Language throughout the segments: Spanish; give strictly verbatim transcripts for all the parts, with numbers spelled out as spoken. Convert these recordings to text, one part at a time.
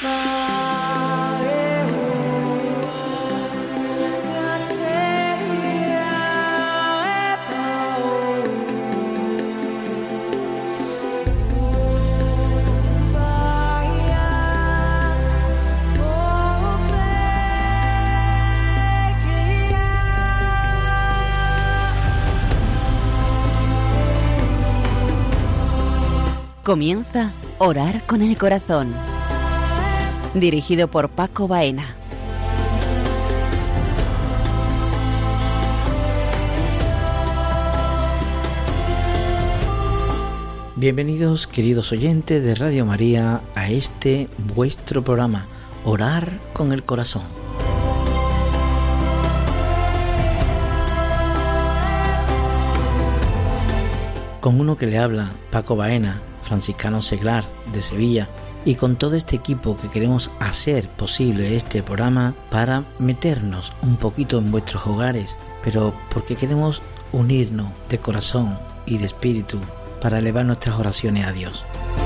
Comienza Orar con el Corazón, dirigido por Paco Baena. Bienvenidos, queridos oyentes de Radio María, a este vuestro programa, Orar con el Corazón. Con uno que le habla, Paco Baena, franciscano seglar de Sevilla, y con todo este equipo que queremos hacer posible este programa para meternos un poquito en vuestros hogares, pero porque queremos unirnos de corazón y de espíritu para elevar nuestras oraciones a Dios.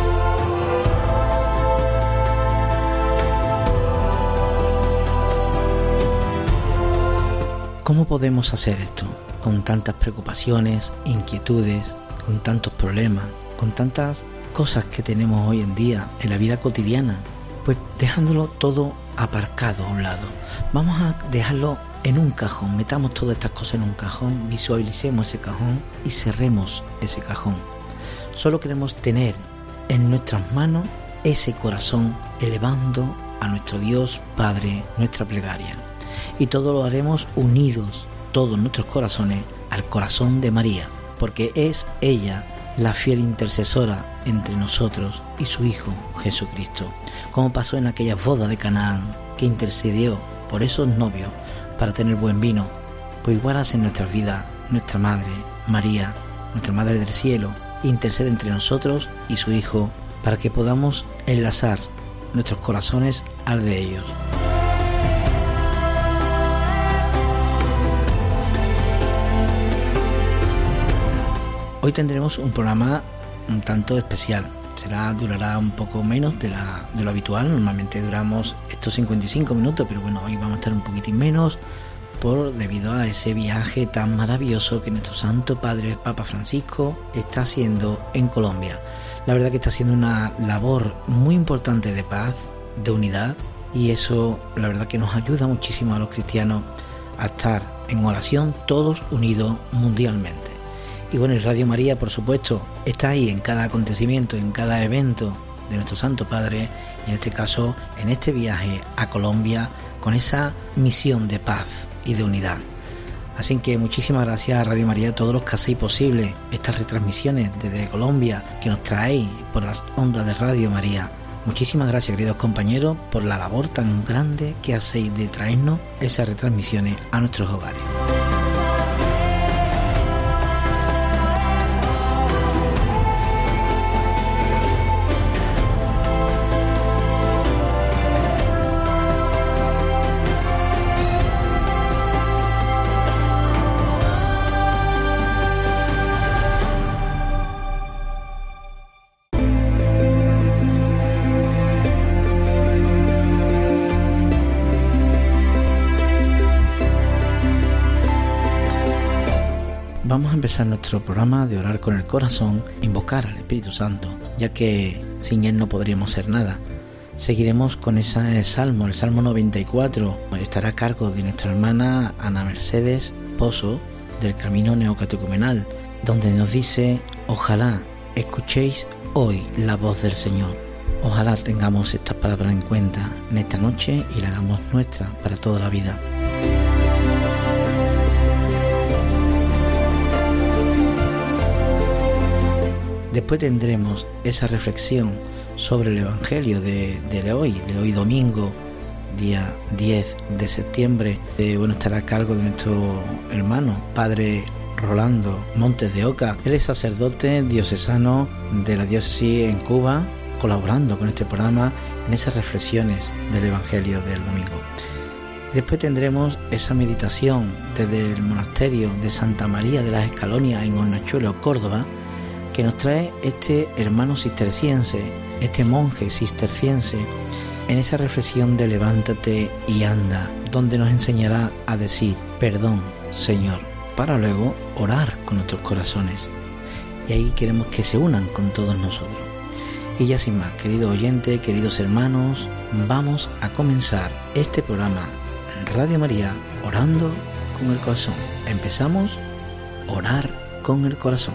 ¿Cómo podemos hacer esto? Con tantas preocupaciones, inquietudes, con tantos problemas, con tantas cosas que tenemos hoy en día en la vida cotidiana, pues dejándolo todo aparcado a un lado. Vamos a dejarlo en un cajón, metamos todas estas cosas en un cajón, visualicemos ese cajón y cerremos ese cajón. Solo queremos tener en nuestras manos ese corazón elevando a nuestro Dios Padre nuestra plegaria. Y todo lo haremos unidos, todos nuestros corazones, al corazón de María, porque es ella la fiel intercesora entre nosotros y su Hijo Jesucristo, como pasó en aquella boda de Canaán, que intercedió por esos novios para tener buen vino. Pues igual hace en nuestras vidas nuestra Madre María, nuestra Madre del Cielo, intercede entre nosotros y su Hijo para que podamos enlazar nuestros corazones al de ellos. Hoy tendremos un programa un tanto especial. Será, durará un poco menos de, la, de lo habitual. Normalmente duramos estos cincuenta y cinco minutos, pero bueno, hoy vamos a estar un poquitín menos por debido a ese viaje tan maravilloso que nuestro Santo Padre Papa Francisco está haciendo en Colombia. La verdad que está haciendo una labor muy importante de paz, de unidad, y eso la verdad que nos ayuda muchísimo a los cristianos a estar en oración todos unidos mundialmente. Y bueno, y Radio María, por supuesto, está ahí en cada acontecimiento, en cada evento de nuestro Santo Padre, y en este caso, en este viaje a Colombia, con esa misión de paz y de unidad. Así que muchísimas gracias a Radio María, a todos los que hacéis posible estas retransmisiones desde Colombia, que nos traéis por las ondas de Radio María. Muchísimas gracias, queridos compañeros, por la labor tan grande que hacéis de traernos esas retransmisiones a nuestros hogares. Vamos a empezar nuestro programa de Orar con el Corazón, invocar al Espíritu Santo, ya que sin Él no podríamos ser nada. Seguiremos con ese salmo, el Salmo noventa y cuatro, estará a cargo de nuestra hermana Ana Mercedes Pozo, del Camino Neocatecumenal, donde nos dice: ojalá escuchéis hoy la voz del Señor. Ojalá tengamos estas palabras en cuenta en esta noche y la hagamos nuestra para toda la vida. Después tendremos esa reflexión sobre el Evangelio de, de hoy, de hoy domingo, día diez de septiembre. Eh, bueno, estará a cargo de nuestro hermano, Padre Rolando Montes de Oca. Él es sacerdote diocesano de la diócesis en Cuba, colaborando con este programa en esas reflexiones del Evangelio del domingo. Después tendremos esa meditación desde el monasterio de Santa María de las Escalonias en Hornachuelo, Córdoba, que nos trae este hermano cisterciense, este monje cisterciense, en esa reflexión de levántate y anda, donde nos enseñará a decir perdón, Señor, para luego orar con nuestros corazones. Y ahí queremos que se unan con todos nosotros. Y ya sin más, querido oyente, queridos hermanos, vamos a comenzar este programa Radio María, orando con el corazón. Empezamos a orar con el corazón.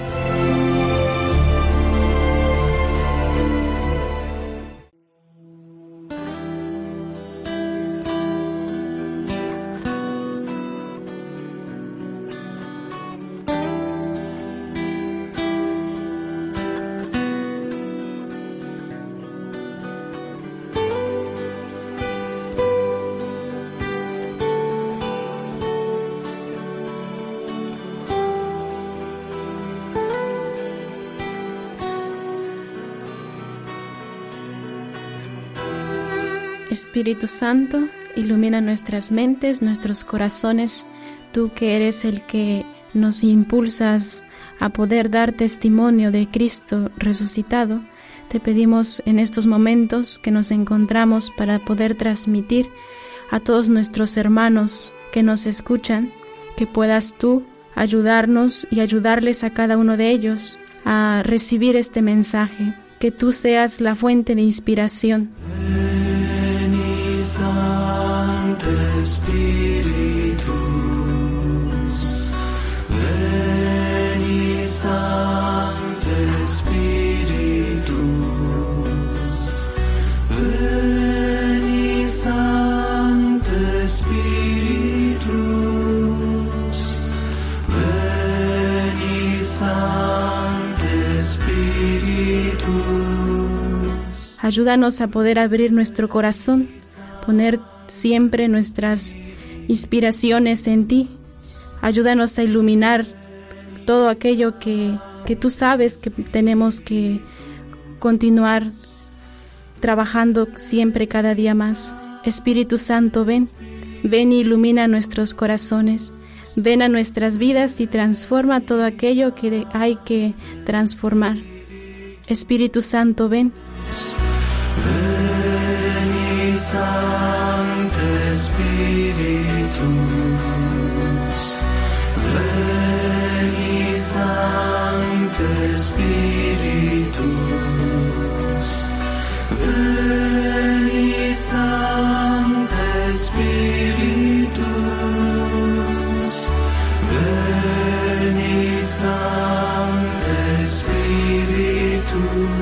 Espíritu Santo, ilumina nuestras mentes, nuestros corazones, tú que eres el que nos impulsas a poder dar testimonio de Cristo resucitado. Te pedimos en estos momentos que nos encontramos para poder transmitir a todos nuestros hermanos que nos escuchan, que puedas tú ayudarnos y ayudarles a cada uno de ellos a recibir este mensaje, que tú seas la fuente de inspiración. Sancte Spiritus, veni Sancte Spiritus, veni Sancte Spiritus, veni Sancte Spiritus. Ayúdanos a poder abrir nuestro corazón, poner siempre nuestras inspiraciones en ti. Ayúdanos a iluminar todo aquello que, que tú sabes que tenemos que continuar trabajando siempre, cada día más. Espíritu Santo, ven, ven y ilumina nuestros corazones. Ven a nuestras vidas y transforma todo aquello que hay que transformar. Espíritu Santo, ven. Sancte Spiritus, veni Sancte Spiritus, veni Sancte Spiritus, veni Sancte Spiritus.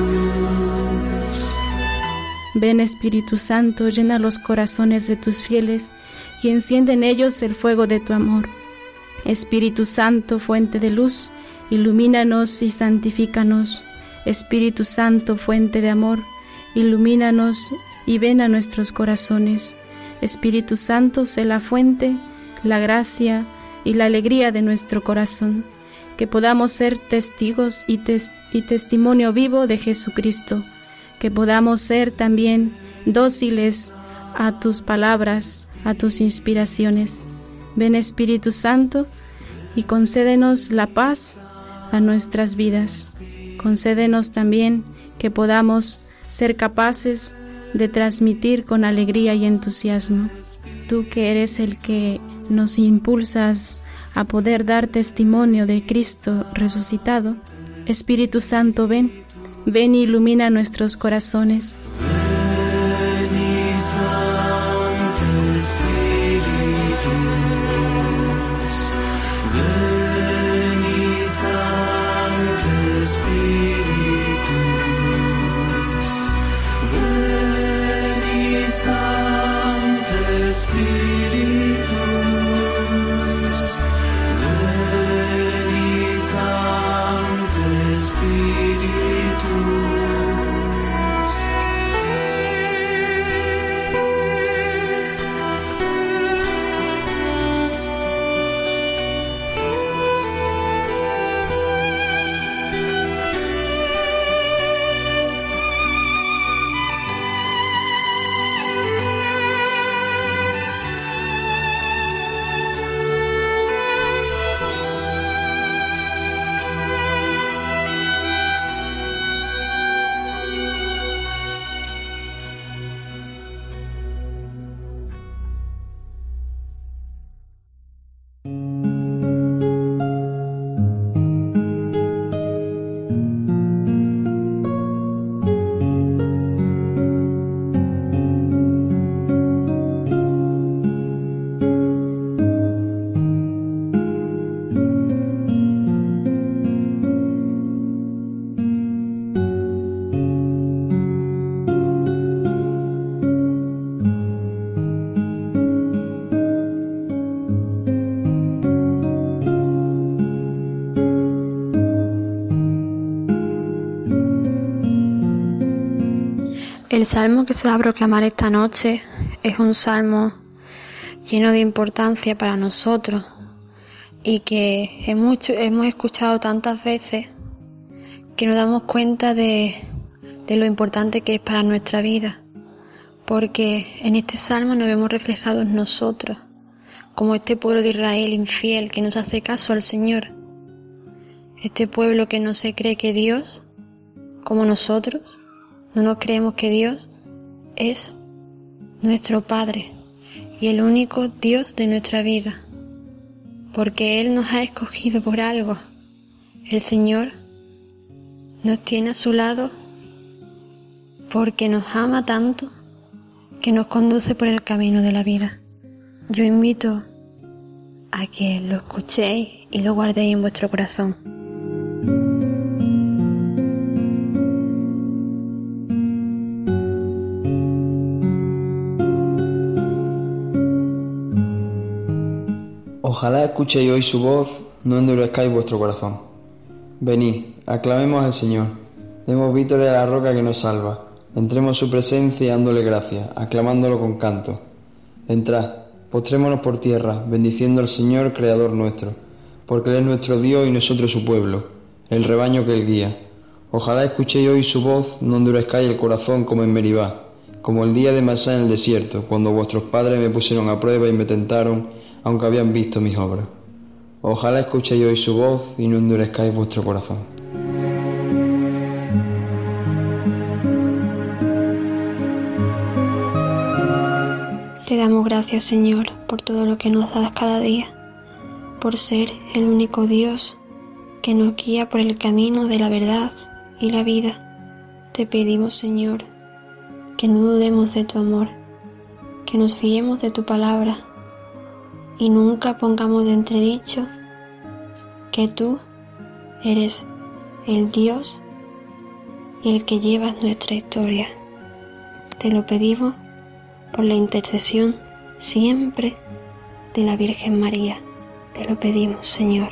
Ven, Espíritu Santo, llena los corazones de tus fieles y enciende en ellos el fuego de tu amor. Espíritu Santo, fuente de luz, ilumínanos y santifícanos. Espíritu Santo, fuente de amor, ilumínanos y ven a nuestros corazones. Espíritu Santo, sé la fuente, la gracia y la alegría de nuestro corazón, que podamos ser testigos y, tes- y testimonio vivo de Jesucristo, que podamos ser también dóciles a tus palabras, a tus inspiraciones. Ven, Espíritu Santo, y concédenos la paz a nuestras vidas. Concédenos también que podamos ser capaces de transmitir con alegría y entusiasmo. Tú que eres el que nos impulsas a poder dar testimonio de Cristo resucitado, Espíritu Santo, ven. Ven y ilumina nuestros corazones. Veni Sancte Spiritus, veni Sancte Spiritus, veni Sancte Spiritus, veni Sancte Spiritus. El salmo que se va a proclamar esta noche es un salmo lleno de importancia para nosotros y que hemos, hemos escuchado tantas veces que nos damos cuenta de, de lo importante que es para nuestra vida, porque en este salmo nos vemos reflejados nosotros, como este pueblo de Israel infiel que no se hace caso al Señor, este pueblo que no se cree que Dios, como nosotros, no nos creemos que Dios es nuestro Padre y el único Dios de nuestra vida, porque Él nos ha escogido por algo. El Señor nos tiene a su lado porque nos ama tanto que nos conduce por el camino de la vida. Yo invito a que lo escuchéis y lo guardéis en vuestro corazón. Ojalá escuchéis hoy su voz, no endurezcáis vuestro corazón. Venid, aclamemos al Señor, demos vítores a la roca que nos salva, entremos en su presencia y dándole gracias, aclamándolo con canto. Entrad, postrémonos por tierra, bendiciendo al Señor, Creador nuestro, porque Él es nuestro Dios y nosotros su pueblo, el rebaño que Él guía. Ojalá escuchéis hoy su voz, no endurezcáis el corazón como en Meribá, como el día de Masá en el desierto, cuando vuestros padres me pusieron a prueba y me tentaron, aunque habían visto mis obras. Ojalá escuchéis hoy su voz y no endurezcáis vuestro corazón. Te damos gracias, Señor, por todo lo que nos das cada día, por ser el único Dios que nos guía por el camino de la verdad y la vida. Te pedimos, Señor, que no dudemos de tu amor, que nos fiemos de tu palabra y nunca pongamos de entredicho que tú eres el Dios y el que llevas nuestra historia. Te lo pedimos por la intercesión siempre de la Virgen María. Te lo pedimos, Señor.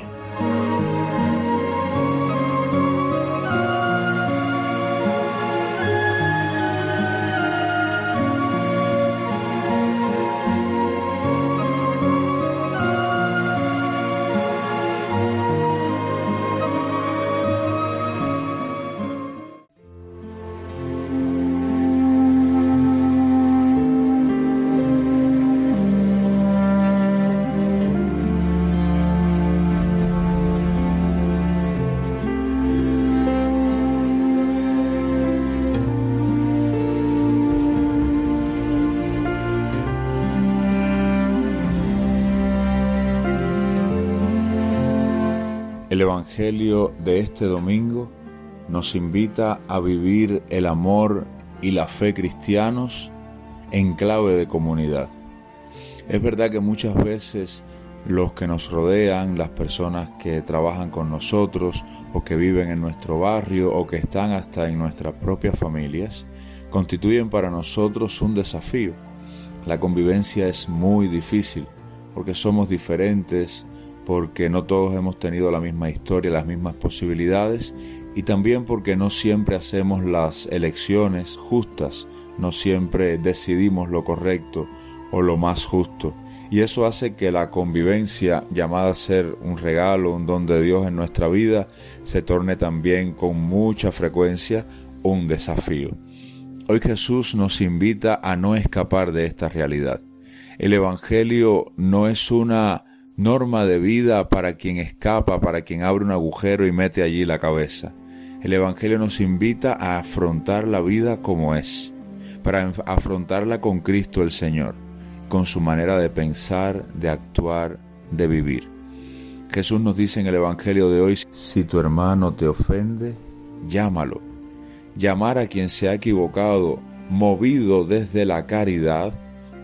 El Evangelio de este domingo nos invita a vivir el amor y la fe cristianos en clave de comunidad. Es verdad que muchas veces los que nos rodean, las personas que trabajan con nosotros o que viven en nuestro barrio o que están hasta en nuestras propias familias, constituyen para nosotros un desafío. La convivencia es muy difícil porque somos diferentes, porque no todos hemos tenido la misma historia, las mismas posibilidades, y también porque no siempre hacemos las elecciones justas, no siempre decidimos lo correcto o lo más justo, y eso hace que la convivencia, llamada a ser un regalo, un don de Dios en nuestra vida, se torne también con mucha frecuencia un desafío. Hoy Jesús nos invita a no escapar de esta realidad. El Evangelio no es una norma de vida para quien escapa, para quien abre un agujero y mete allí la cabeza. El Evangelio nos invita a afrontar la vida como es, para afrontarla con Cristo el Señor, con su manera de pensar, de actuar, de vivir. Jesús nos dice en el Evangelio de hoy: si tu hermano te ofende, llámalo. Llamar a quien se ha equivocado, movido desde la caridad,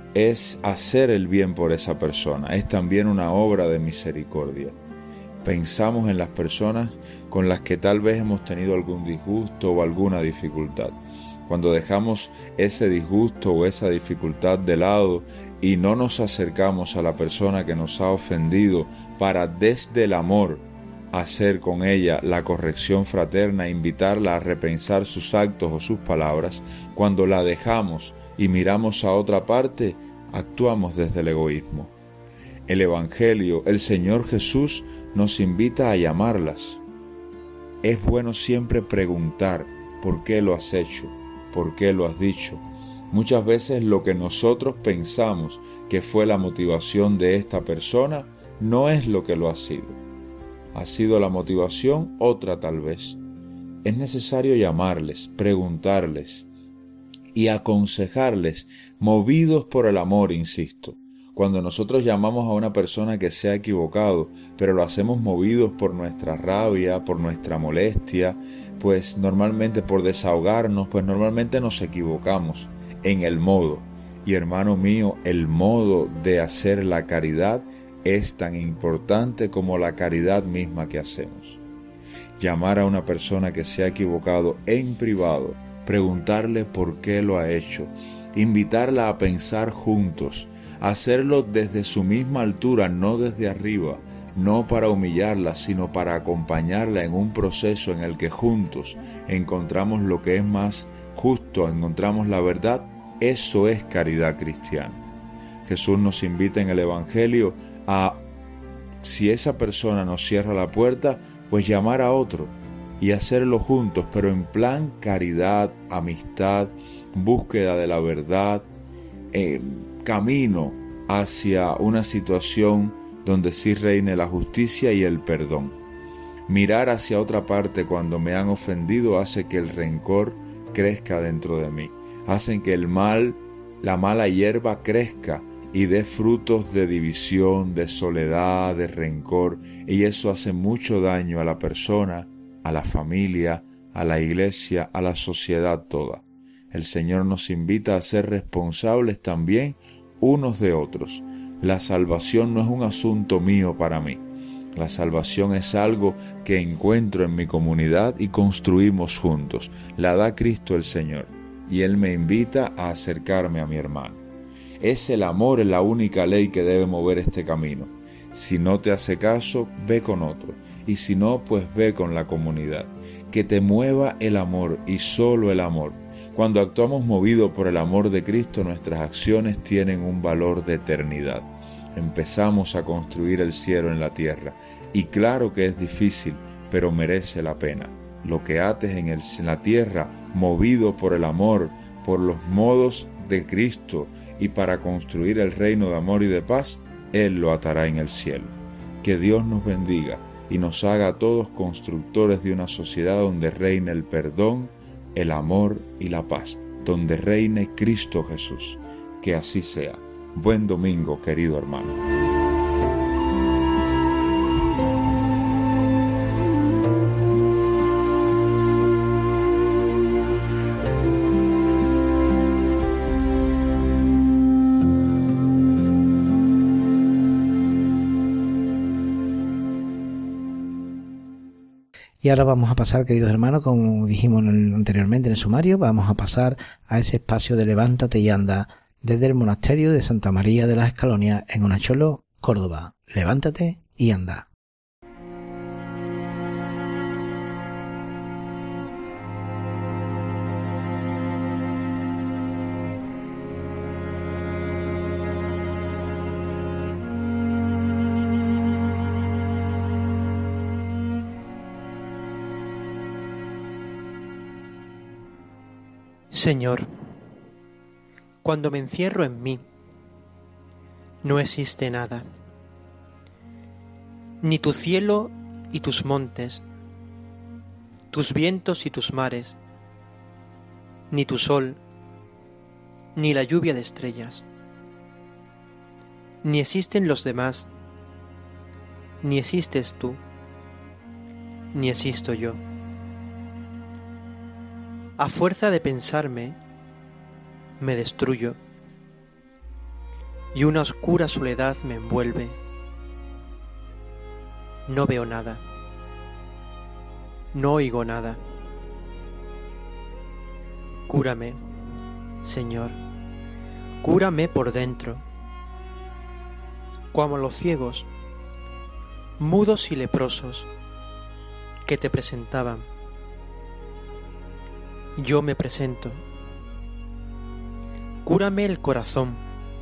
es hacer el bien por esa persona, es también una obra de misericordia. Pensamos en las personas con las que tal vez hemos tenido algún disgusto o alguna dificultad. Cuando dejamos ese disgusto o esa dificultad de lado y no nos acercamos a la persona que nos ha ofendido para desde el amor hacer con ella la corrección fraterna, invitarla a repensar sus actos o sus palabras, cuando la dejamos y miramos a otra parte, actuamos desde el egoísmo. El Evangelio, el Señor Jesús, nos invita a llamarlas. Es bueno siempre preguntar por qué lo has hecho, por qué lo has dicho. Muchas veces lo que nosotros pensamos que fue la motivación de esta persona no es lo que lo ha sido. Ha sido la motivación otra tal vez. Es necesario llamarles, preguntarles y aconsejarles, movidos por el amor, insisto. Cuando nosotros llamamos a una persona que se ha equivocado, pero lo hacemos movidos por nuestra rabia, por nuestra molestia, pues normalmente por desahogarnos, pues normalmente nos equivocamos en el modo. Y hermano mío, el modo de hacer la caridad es tan importante como la caridad misma que hacemos. Llamar a una persona que se ha equivocado en privado, preguntarle por qué lo ha hecho, invitarla a pensar juntos, hacerlo desde su misma altura, no desde arriba, no para humillarla, sino para acompañarla en un proceso en el que juntos encontramos lo que es más justo, encontramos la verdad. Eso es caridad cristiana. Jesús nos invita en el Evangelio a, si esa persona nos cierra la puerta, pues llamar a otro y hacerlo juntos, pero en plan caridad, amistad, búsqueda de la verdad, eh, camino hacia una situación donde sí reine la justicia y el perdón. Mirar hacia otra parte cuando me han ofendido hace que el rencor crezca dentro de mí. Hacen que el mal, la mala hierba crezca y dé frutos de división, de soledad, de rencor, y eso hace mucho daño a la persona, a la familia, a la iglesia, a la sociedad toda. El Señor nos invita a ser responsables también unos de otros. La salvación no es un asunto mío para mí. La salvación es algo que encuentro en mi comunidad y construimos juntos. La da Cristo el Señor. Y Él me invita a acercarme a mi hermano. Es el amor la única ley que debe mover este camino. Si no te hace caso, ve con otro. Y si no, pues ve con la comunidad. Que te mueva el amor y solo el amor. Cuando actuamos movidos por el amor de Cristo, nuestras acciones tienen un valor de eternidad. Empezamos a construir el cielo en la tierra. Y claro que es difícil, pero merece la pena. Lo que ates en, el, en la tierra, movido por el amor, por los modos de Cristo y para construir el reino de amor y de paz, Él lo atará en el cielo. Que Dios nos bendiga y nos haga a todos constructores de una sociedad donde reine el perdón, el amor y la paz, donde reine Cristo Jesús. Que así sea. Buen domingo, querido hermano. Y ahora vamos a pasar, queridos hermanos, como dijimos anteriormente en el sumario, vamos a pasar a ese espacio de Levántate y anda, desde el monasterio de Santa María de las Escalonias en Onacholo, Córdoba. Levántate y anda. Señor, cuando me encierro en mí, no existe nada, ni tu cielo y tus montes, tus vientos y tus mares, ni tu sol, ni la lluvia de estrellas, ni existen los demás, ni existes tú, ni existo yo. A fuerza de pensarme, me destruyo, y una oscura soledad me envuelve. No veo nada, no oigo nada. Cúrame, Señor, cúrame por dentro, como los ciegos, mudos y leprosos, que te presentaban. Yo me presento. Cúrame el corazón,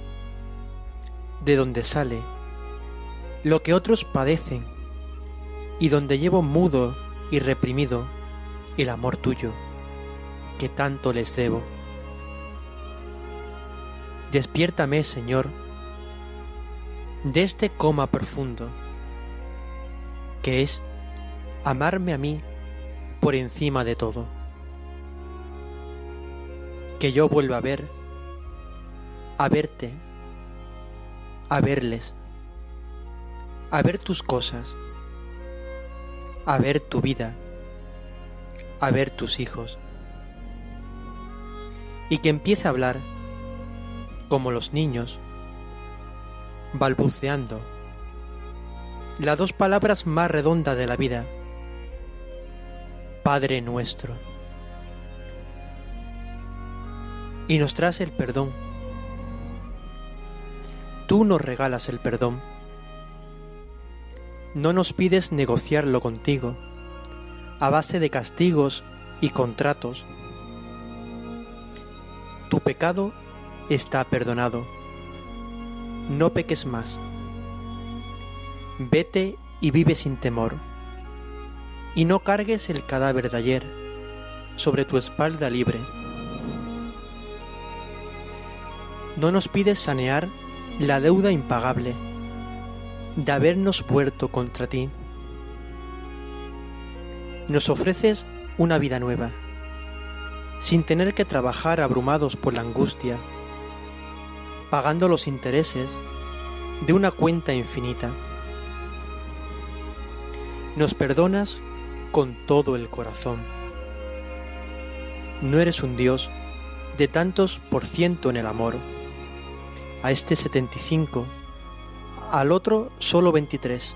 de donde sale lo que otros padecen y donde llevo mudo y reprimido el amor tuyo que tanto les debo. Despiértame, Señor, de este coma profundo, que es amarme a mí por encima de todo. Que yo vuelva a ver, a verte, a verles, a ver tus cosas, a ver tu vida, a ver tus hijos, y que empiece a hablar como los niños, balbuceando las dos palabras más redondas de la vida: Padre nuestro. Y nos traes el perdón. Tú nos regalas el perdón. No nos pides negociarlo contigo a base de castigos y contratos. Tu pecado está perdonado. No peques más. Vete y vive sin temor, y no cargues el cadáver de ayer sobre tu espalda libre. No nos pides sanear la deuda impagable de habernos vuelto contra ti. Nos ofreces una vida nueva, sin tener que trabajar abrumados por la angustia, pagando los intereses de una cuenta infinita. Nos perdonas con todo el corazón. No eres un Dios de tantos por ciento en el amor. A este setenta y cinco, al otro solo veintitrés.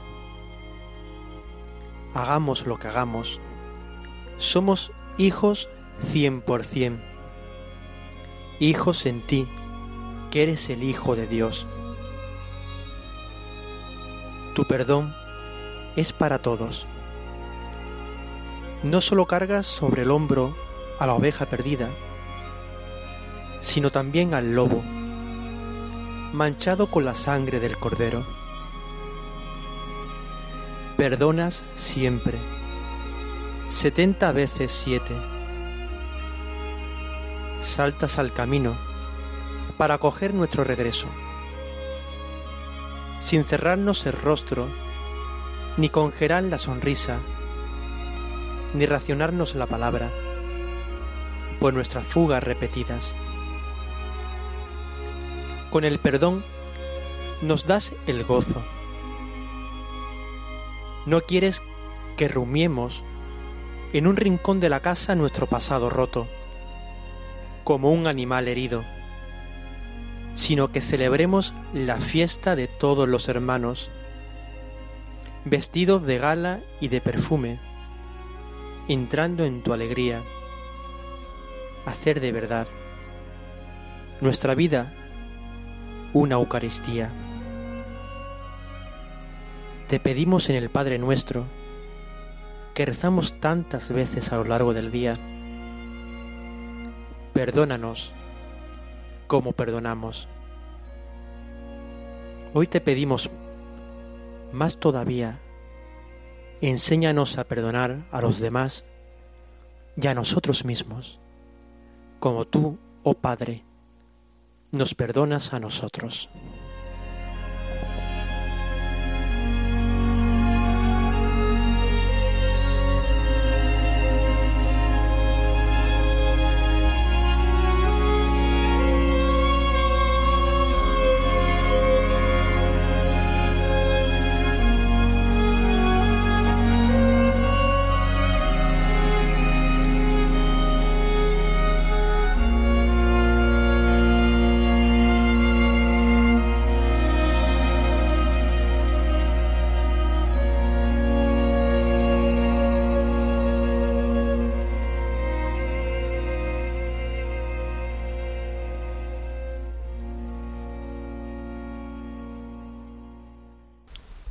Hagamos lo que hagamos, somos hijos cien por cien. Hijos en ti, que eres el Hijo de Dios. Tu perdón es para todos. No solo cargas sobre el hombro a la oveja perdida, sino también al lobo, manchado con la sangre del cordero. Perdonas siempre, setenta veces siete. Saltas al camino para acoger nuestro regreso, sin cerrarnos el rostro, ni congelar la sonrisa, ni racionarnos la palabra, por nuestras fugas repetidas. Con el perdón nos das el gozo. No quieres que rumiemos en un rincón de la casa nuestro pasado roto, como un animal herido, sino que celebremos la fiesta de todos los hermanos, vestidos de gala y de perfume, entrando en tu alegría, hacer de verdad nuestra vida una Eucaristía. Te pedimos en el Padre Nuestro, que rezamos tantas veces a lo largo del día, perdónanos como perdonamos. Hoy te pedimos más todavía, enséñanos a perdonar a los demás y a nosotros mismos, como tú, oh Padre, nos perdonas a nosotros.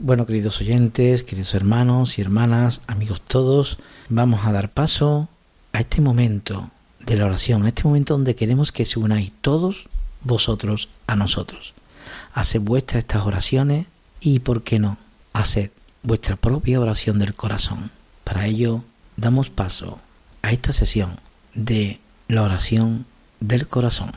Bueno, queridos oyentes, queridos hermanos y hermanas, amigos todos, vamos a dar paso a este momento de la oración, a este momento donde queremos que se unáis todos vosotros a nosotros. Haced vuestras estas oraciones y, ¿por qué no?, haced vuestra propia oración del corazón. Para ello, damos paso a esta sesión de la oración del corazón.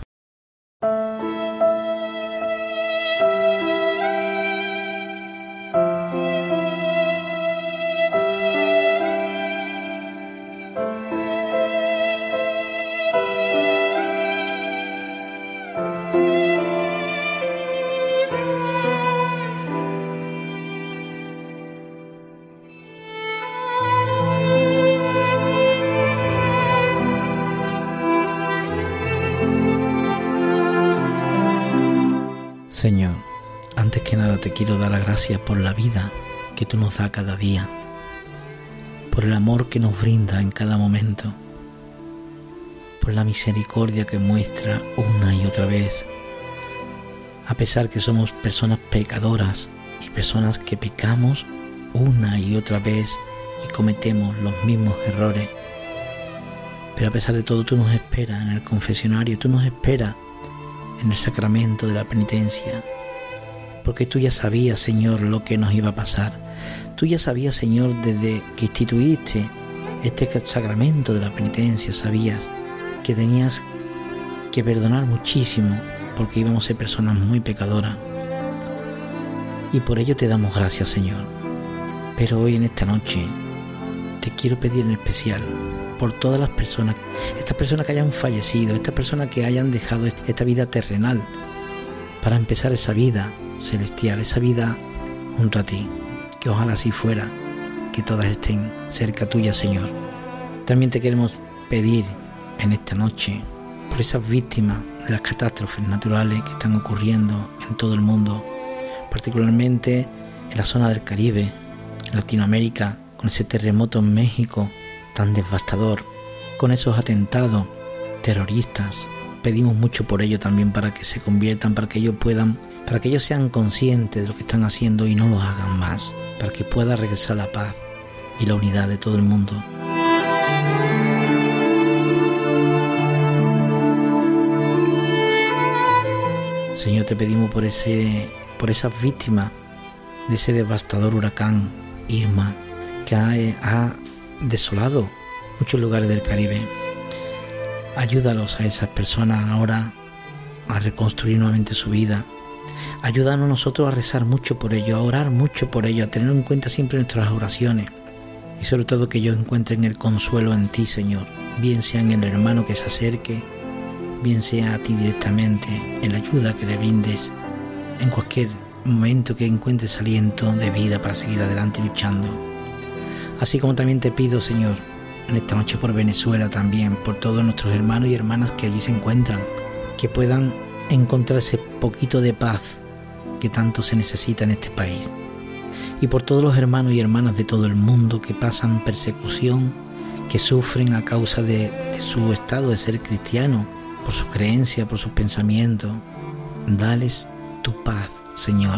Señor, antes que nada te quiero dar las gracias por la vida que tú nos das cada día, por el amor que nos brinda en cada momento, por la misericordia que muestra una y otra vez, a pesar que somos personas pecadoras y personas que pecamos una y otra vez y cometemos los mismos errores. Pero a pesar de todo, tú nos esperas en el confesionario, tú nos esperas en el sacramento de la penitencia, porque tú ya sabías, Señor, lo que nos iba a pasar. Tú ya sabías, Señor, desde que instituiste este sacramento de la penitencia, sabías que tenías que perdonar muchísimo, porque íbamos a ser personas muy pecadoras. Y por ello te damos gracias, Señor. Pero hoy, en esta noche, te quiero pedir en especial por todas las personas, estas personas que hayan fallecido, estas personas que hayan dejado esta vida terrenal para empezar esa vida celestial, esa vida junto a ti, que ojalá así fuera, que todas estén cerca tuya, Señor. También te queremos pedir en esta noche por esas víctimas de las catástrofes naturales que están ocurriendo en todo el mundo, particularmente en la zona del Caribe, en Latinoamérica, con ese terremoto en México tan devastador, con esos atentados terroristas. Pedimos mucho por ello también, para que se conviertan, para que ellos puedan, para que ellos sean conscientes de lo que están haciendo y no lo hagan más, para que pueda regresar la paz y la unidad de todo el mundo. Señor, te pedimos por ese, por esas víctimas de ese devastador huracán Irma, que ha, ha desolado muchos lugares del Caribe. Ayúdalos a esas personas ahora a reconstruir nuevamente su vida. Ayúdanos nosotros a rezar mucho por ello, a orar mucho por ello, a tener en cuenta siempre nuestras oraciones, y sobre todo que ellos encuentren el consuelo en ti, Señor, bien sea en el hermano que se acerque, bien sea a ti directamente, en la ayuda que le brindes en cualquier momento, que encuentres aliento de vida para seguir adelante luchando. Así como también te pido, Señor, en esta noche por Venezuela también, por todos nuestros hermanos y hermanas que allí se encuentran, que puedan encontrar ese poquito de paz que tanto se necesita en este país. Y por todos los hermanos y hermanas de todo el mundo que pasan persecución, que sufren a causa de, de su estado de ser cristiano, por sus creencias, por sus pensamientos. Dales tu paz, Señor.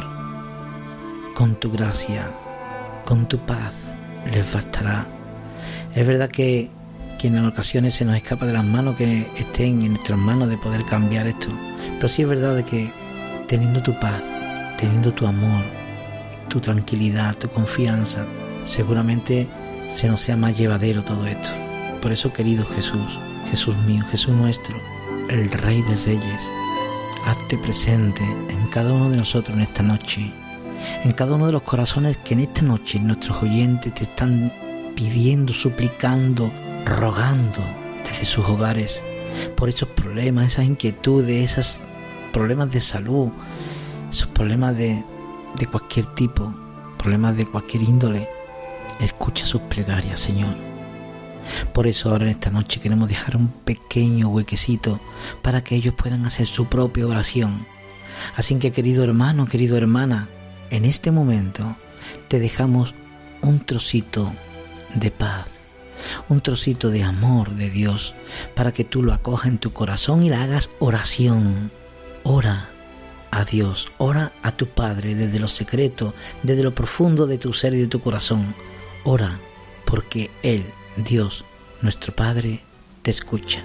Con tu gracia, con tu paz les bastará. Es verdad que, que en ocasiones se nos escapa de las manos que estén en nuestras manos de poder cambiar esto, pero sí es verdad de que teniendo tu paz, teniendo tu amor, tu tranquilidad, tu confianza, seguramente se nos sea más llevadero todo esto. Por eso, querido Jesús, Jesús mío, Jesús nuestro, el Rey de Reyes, hazte presente en cada uno de nosotros en esta noche, en cada uno de los corazones que en esta noche nuestros oyentes te están pidiendo, suplicando, rogando desde sus hogares por esos problemas, esas inquietudes, esos problemas de salud, esos problemas de, de cualquier tipo, problemas de cualquier índole. Escucha sus plegarias, Señor. Por eso ahora en esta noche queremos dejar un pequeño huequecito para que ellos puedan hacer su propia oración. Así que, querido hermano, querido hermana, en este momento te dejamos un trocito de paz, un trocito de amor de Dios, para que tú lo acojas en tu corazón y la hagas oración. Ora a Dios, ora a tu Padre desde lo secreto, desde lo profundo de tu ser y de tu corazón. Ora porque Él, Dios, nuestro Padre, te escucha.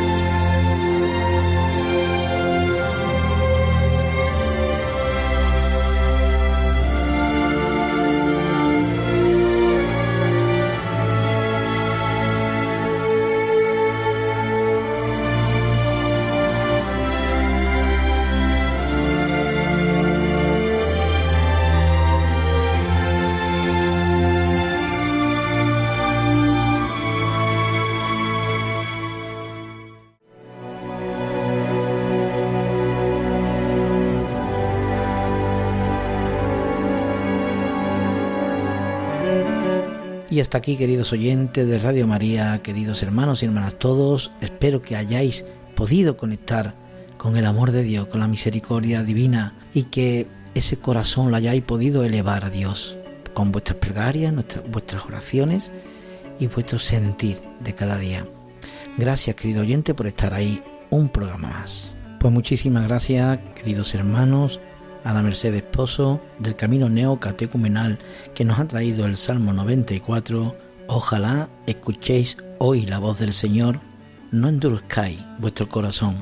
Y hasta aquí, queridos oyentes de Radio María, queridos hermanos y hermanas todos, espero que hayáis podido conectar con el amor de Dios, con la misericordia divina, y que ese corazón lo hayáis podido elevar a Dios con vuestras plegarias, nuestras, vuestras oraciones y vuestro sentir de cada día. Gracias, querido oyente, por estar ahí un programa más. Pues muchísimas gracias, queridos hermanos, a la merced de Esposo del Camino Neocatecumenal, que nos ha traído el Salmo noventa y cuatro. Ojalá escuchéis hoy la voz del Señor, no endurezcáis vuestro corazón.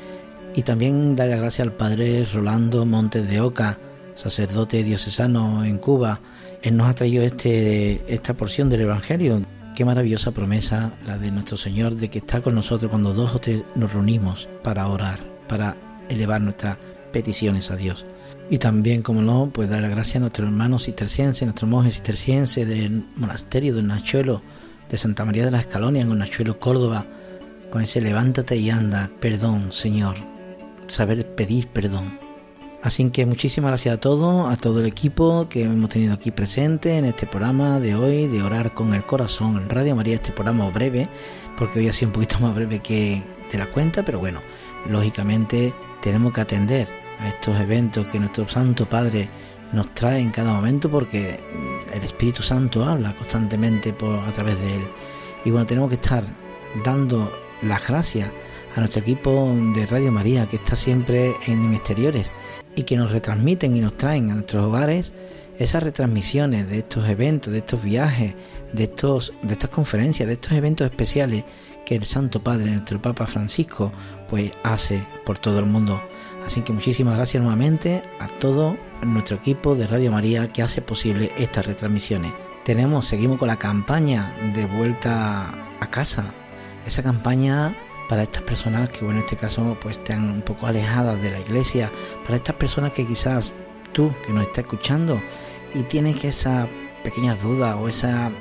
Y también dar las gracias al Padre Rolando Montes de Oca, sacerdote diocesano en Cuba. Él nos ha traído este, esta porción del Evangelio. Qué maravillosa promesa la de nuestro Señor, de que está con nosotros cuando dos o tres nos reunimos para orar, para elevar nuestras peticiones a Dios. Y también, como no, pues dar las gracias a nuestros hermanos cistercienses, nuestros monjes cistercienses del monasterio de Nachuelo, de Santa María de las Escalonias, en Nachuelo, Córdoba, con ese levántate y anda, perdón, Señor, saber pedir perdón. Así que muchísimas gracias a todos, a todo el equipo que hemos tenido aquí presente en este programa de hoy, de Orar con el Corazón en Radio María, este programa breve, porque hoy ha sido un poquito más breve que de la cuenta, pero bueno, lógicamente tenemos que atender a estos eventos que nuestro Santo Padre nos trae en cada momento, porque el Espíritu Santo habla constantemente por, a través de él. Y bueno, tenemos que estar dando las gracias a nuestro equipo de Radio María, que está siempre en exteriores y que nos retransmiten y nos traen a nuestros hogares esas retransmisiones de estos eventos, de estos viajes, de estos de estas conferencias, de estos eventos especiales que el Santo Padre, nuestro Papa Francisco, pues hace por todo el mundo. Así que muchísimas gracias nuevamente a todo nuestro equipo de Radio María que hace posible estas retransmisiones. Tenemos, seguimos con la campaña de vuelta a casa, esa campaña para estas personas que, bueno, en este caso pues están un poco alejadas de la iglesia, para estas personas que quizás tú que nos estás escuchando y tienes que esa pequeña duda o esa,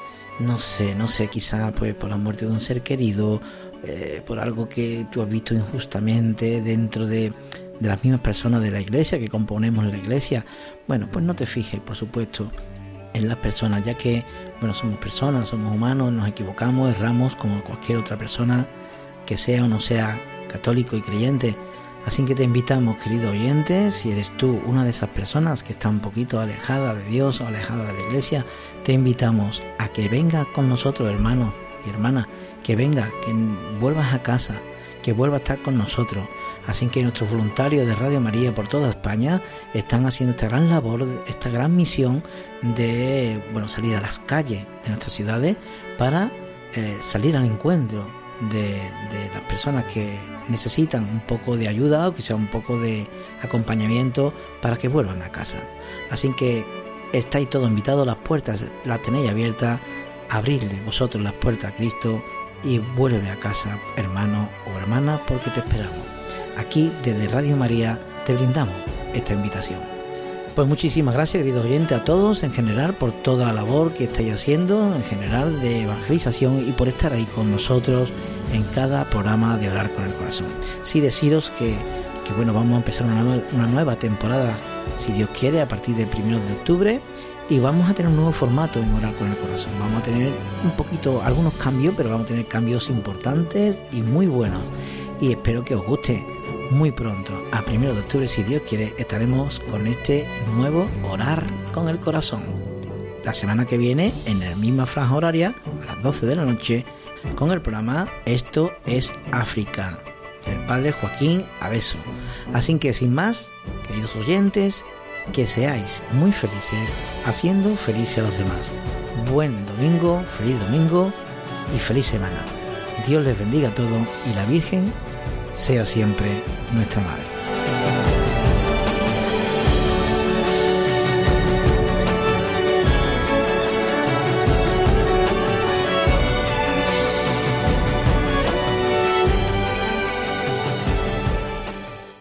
no sé, no sé, quizás pues por la muerte de un ser querido, eh, por algo que tú has visto injustamente dentro de, de las mismas personas de la iglesia, que componemos la iglesia. Bueno, pues no te fijes, por supuesto, en las personas, ya que, bueno, somos personas, somos humanos, nos equivocamos, erramos como cualquier otra persona, que sea o no sea católico y creyente. Así que te invitamos, querido oyente, si eres tú una de esas personas que está un poquito alejada de Dios o alejada de la iglesia, te invitamos a que vengas con nosotros, hermano y hermana, que venga, que vuelvas a casa, que vuelva a estar con nosotros. Así que nuestros voluntarios de Radio María por toda España están haciendo esta gran labor, esta gran misión de, bueno, salir a las calles de nuestras ciudades para eh, salir al encuentro de, de las personas que necesitan un poco de ayuda o quizá un poco de acompañamiento para que vuelvan a casa. Así que estáis todos invitados, las puertas las tenéis abiertas, abrirle vosotros las puertas a Cristo y vuelve a casa, hermano o hermana, porque te esperamos. Aquí desde Radio María te brindamos esta invitación. Pues muchísimas gracias, queridos oyentes, a todos en general por toda la labor que estáis haciendo en general de evangelización y por estar ahí con nosotros en cada programa de Orar con el Corazón. Sí, deciros que, que bueno, vamos a empezar una nueva, una nueva temporada, si Dios quiere, a partir del primero de octubre, y vamos a tener un nuevo formato en Orar con el Corazón. Vamos a tener un poquito, algunos cambios, pero vamos a tener cambios importantes y muy buenos, y espero que os guste. Muy pronto, a primero de octubre, si Dios quiere, estaremos con este nuevo Orar con el Corazón. La semana que viene, en la misma franja horaria, a las doce de la noche, con el programa Esto es África, del padre Joaquín Abeso. Así que sin más, queridos oyentes, que seáis muy felices haciendo felices a los demás. Buen domingo, feliz domingo y feliz semana. Dios les bendiga a todos y la Virgen sea siempre nuestra Madre.